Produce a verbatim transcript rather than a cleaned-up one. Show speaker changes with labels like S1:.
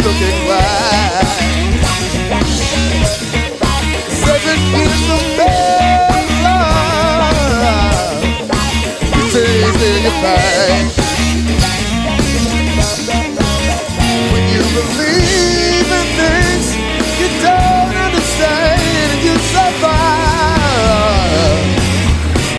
S1: looking wide. Seven years of bad love. You say, say goodbye.